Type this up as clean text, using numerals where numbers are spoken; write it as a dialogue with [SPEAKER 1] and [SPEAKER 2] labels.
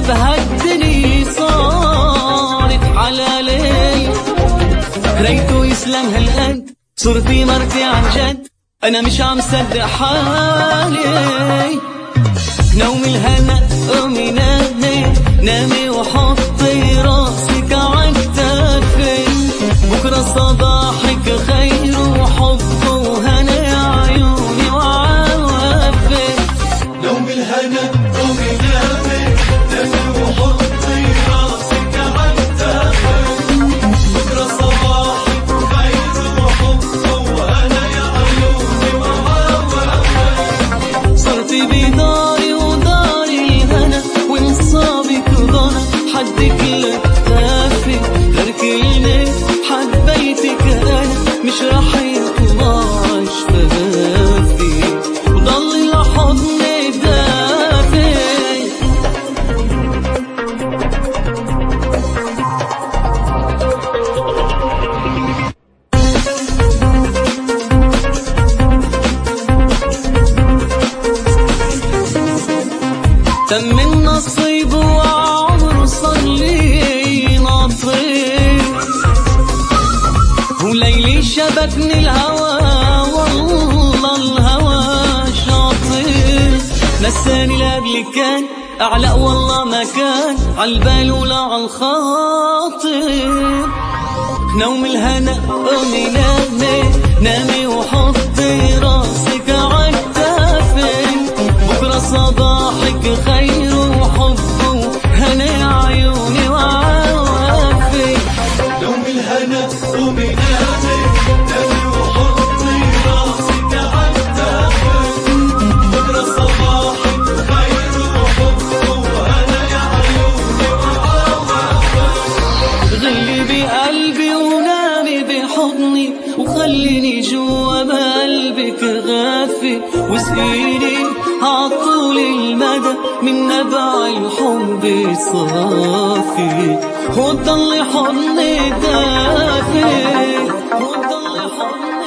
[SPEAKER 1] بهالدنيا صارت حلالي، ريته يسلم هالقد صرتي مرتي عن جد، أنا مش عم صدق حالي. نوم الهنا قومي نامي نامي وحطي راسك عالكتافي، بكرة صباحك خير وحب وهنا عيوني وعوافي.
[SPEAKER 2] نوم الهنا قومي نامي نامي وحطي راسك عالكتافي، بكرة صباحك خير وحب وهنا عيوني وعوافي.
[SPEAKER 1] صرتي بداري وداري الهنا وانصابك ضنا، حدك لكتافي غير كلمة حبيتك أنا مش رح يطلع شفافي، وضل لحضني دافي. تم النصيب وعمره صار لي نصيب، وليلي شبكني الهوى والله الهوى شاطر، نساني لقبلي كان أعلى والله ما كان عالبال ولا عالخاطر. نوم الهنا قومي نامي نامي وحطي راسك عالكتافي، بكرة صباحك خير وحب وهنا عيوني وعوافي.
[SPEAKER 2] نوم الهنا قومي نامي نامي وحطي راسك عالكتافي، بكرة صباحك خير وحب وهنا عيوني وعوافي.
[SPEAKER 1] غلي بقلبي ونامي بحضني وخليني جوا بقلبك غافي، واسقيني عطول المدى من نبع الحب صافي، وتضل حضني دافي وتضل حضني